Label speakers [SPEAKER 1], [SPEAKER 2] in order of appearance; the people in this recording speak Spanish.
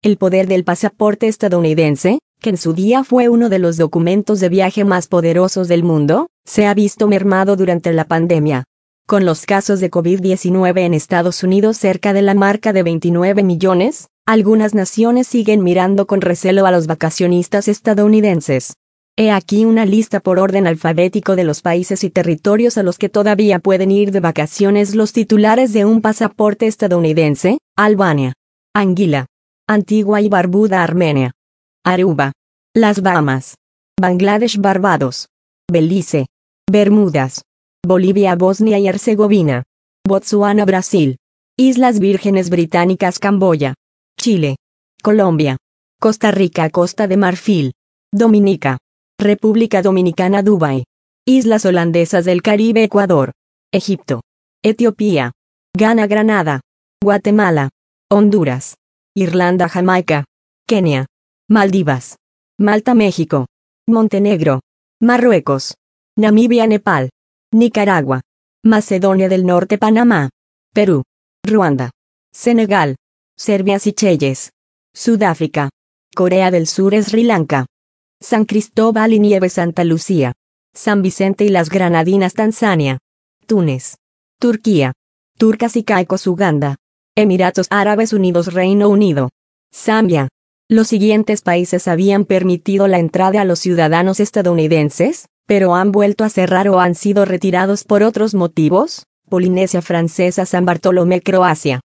[SPEAKER 1] El poder del pasaporte estadounidense, que en su día fue uno de los documentos de viaje más poderosos del mundo, se ha visto mermado durante la pandemia. Con los casos de COVID-19 en Estados Unidos cerca de la marca de 29 millones, algunas naciones siguen mirando con recelo a los vacacionistas estadounidenses. He aquí una lista por orden alfabético de los países y territorios a los que todavía pueden ir de vacaciones los titulares de un pasaporte estadounidense: Albania, Anguila, Antigua y Barbuda, Armenia, Aruba, las Bahamas, Bangladesh, Barbados, Belice, Bermudas, Bolivia, Bosnia y Herzegovina, Botsuana, Brasil, Islas Vírgenes Británicas, Camboya, Chile, Colombia, Costa Rica, Costa de Marfil, Dominica, República Dominicana, Dubái, Islas Holandesas del Caribe, Ecuador, Egipto, Etiopía, Ghana, Granada, Guatemala, Honduras, Irlanda, Jamaica, Kenia, Maldivas, Malta, México, Montenegro, Marruecos, Namibia, Nepal, Nicaragua, Macedonia del Norte, Panamá, Perú, Ruanda, Senegal, Serbia, Seychelles, Sudáfrica, Corea del Sur, Sri Lanka, San Cristóbal y Nieves, Santa Lucía, San Vicente y las Granadinas, Tanzania, Túnez, Turquía, Turcas y Caicos, Uganda, Emiratos Árabes Unidos, Reino Unido, Zambia. Los siguientes países habían permitido la entrada a los ciudadanos estadounidenses, pero han vuelto a cerrar o han sido retirados por otros motivos: Polinesia Francesa, San Bartolomé, Croacia,